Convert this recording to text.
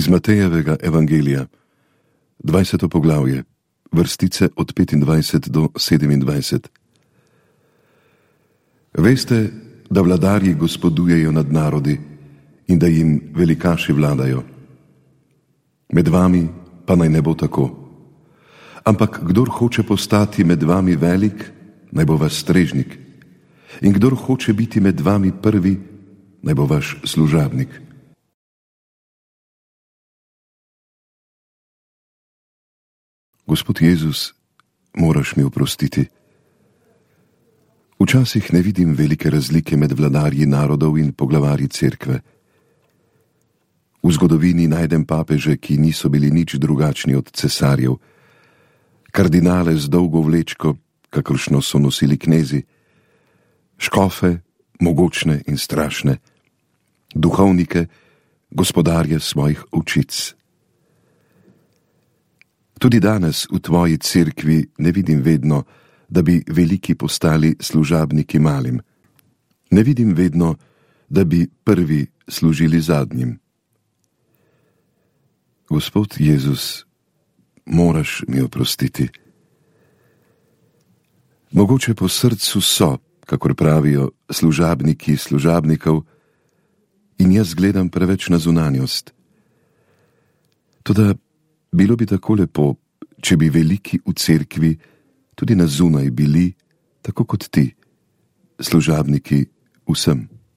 Iz Matejevega evangelija, 20. poglavje, vrstice od 25 do 27. Veste, da vladarji gospodujejo nad narodi in da jim velikaši vladajo. Med vami pa naj ne bo tako. Ampak kdor hoče postati med vami velik, naj bo vaš strežnik. In kdor hoče biti med vami prvi, naj bo vaš služabnik. Gospod Jezus, moraš mi oprostiti. Včasih ne vidim velike razlike med vladarji narodov in poglavarji cerkve. V zgodovini najdem papeže, ki niso bili nič drugačni od cesarjev, kardinale z dolgo vlečko, kakršno so nosili knezi, škofe, mogočne in strašne, duhovnike, gospodarje svojih ovčic. Tudi danes v tvoji cerkvi ne vidim vedno, da bi veliki postali služabniki malim. Ne vidim vedno, da bi prvi služili zadnjim. Gospod Jezus, moraš mi oprostiti. Mogoče po srcu so, kakor pravijo, služabniki služabnikov, in jaz gledam preveč na zunanjost. Toda bilo bi tako lepo, če bi veliki v cerkvi tudi na zunaj bili, tako kot ti, služabniki vsem.